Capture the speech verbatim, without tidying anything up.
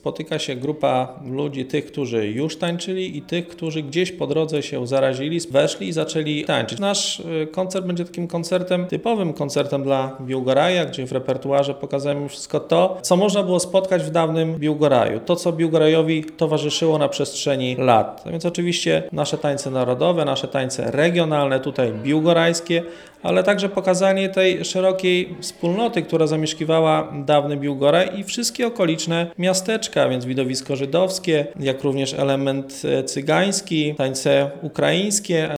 Spotyka się grupa ludzi, tych, którzy już tańczyli i tych, którzy gdzieś po drodze się zarazili, weszli i zaczęli tańczyć. Nasz koncert będzie takim koncertem, typowym koncertem dla Biłgoraja, gdzie w repertuarze pokazujemy wszystko to, co można było spotkać w dawnym Biłgoraju. To, co Biłgorajowi towarzyszyło na przestrzeni lat. A więc oczywiście nasze tańce narodowe, nasze tańce regionalne, tutaj biłgorajskie, ale także pokazanie tej szerokiej wspólnoty, która zamieszkiwała dawny Biłgoraj i wszystkie okoliczne miasteczka, więc widowisko żydowskie, jak również element cygański, tańce ukraińskie.